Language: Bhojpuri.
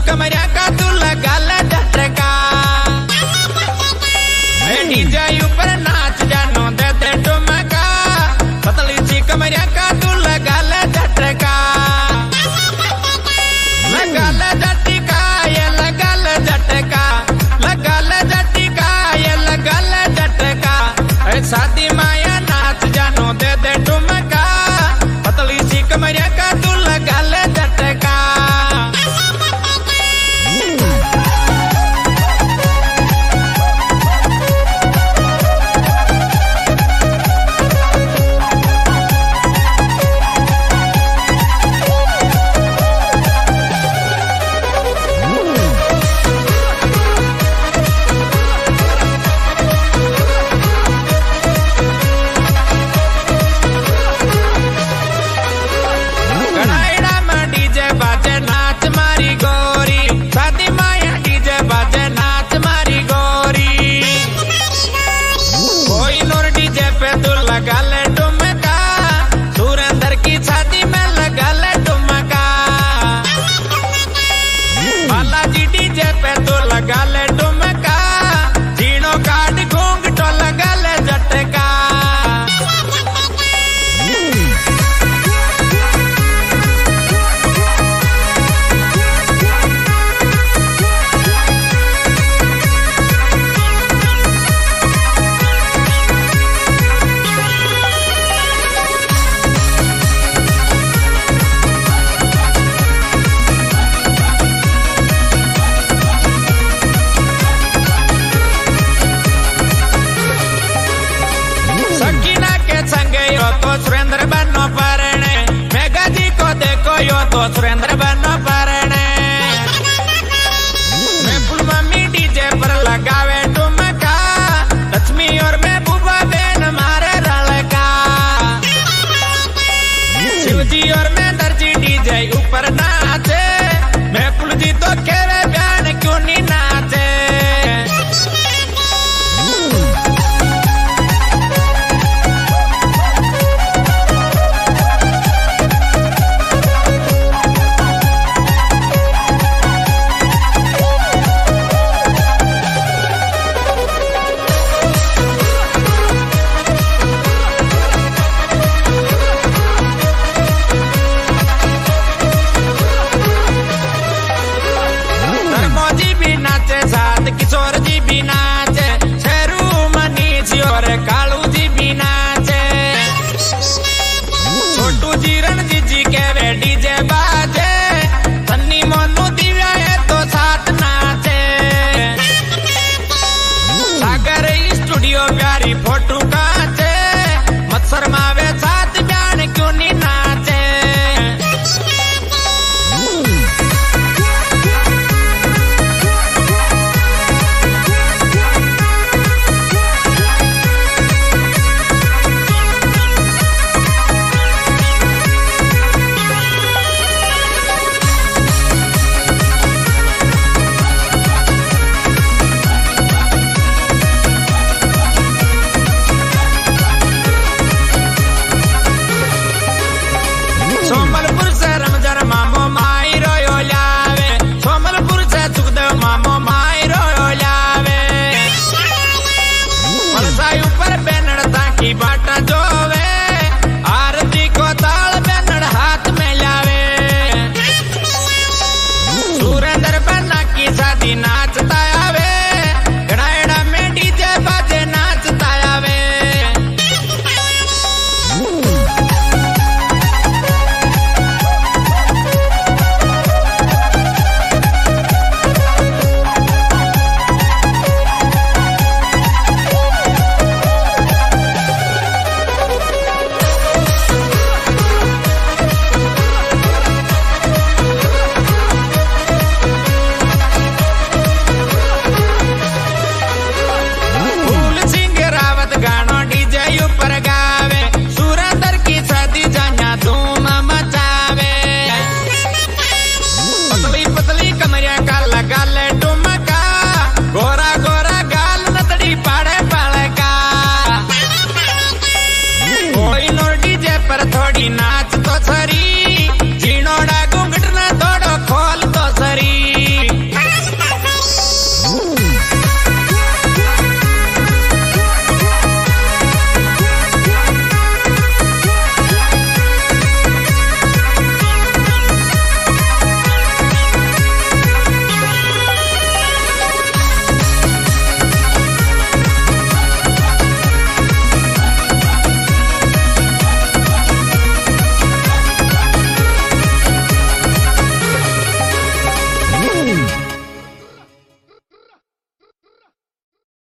कमरिया का तू लगा ले झटका। डीजे ऊपर नाच जानो दे दे ठुमका। पतली सी कमरिया का तू लगा ले झटका। लगा ले झटका, ये लगा ले झटका। लगा ले झटका, ये लगा ले झटका। शादी माया नाच जानो दे दे ठुमका। पतली सी कमरिया का तू लगा ले झटका। लगा ले ठुमका, सुरेंद्र की छाती में लगा ले ठुमका। बालाजी डीजे पे तो लगा ले ठुमका। जीनो काट घूंघटो लगा ले झटका। तो सुरेंद्र बनो परणे, मेघा जी को देखो यो तो सुरेंद्र बनो परणे। मैं फुल मम्मी डीजे पर लगावे ठुमका। लक्ष्मी और महबूबा बहन मारे रलका। शिवजी और मैं दर्जी डीजे ऊपर नाचे। मैं फुल जी तो खेवे बहन क्यों नहीं नाचे। किशोर जी भी नाचे, शेरू मनीष और कालू जी भी नाचे। छोटू जी रणजीत जी के वे डीजे बा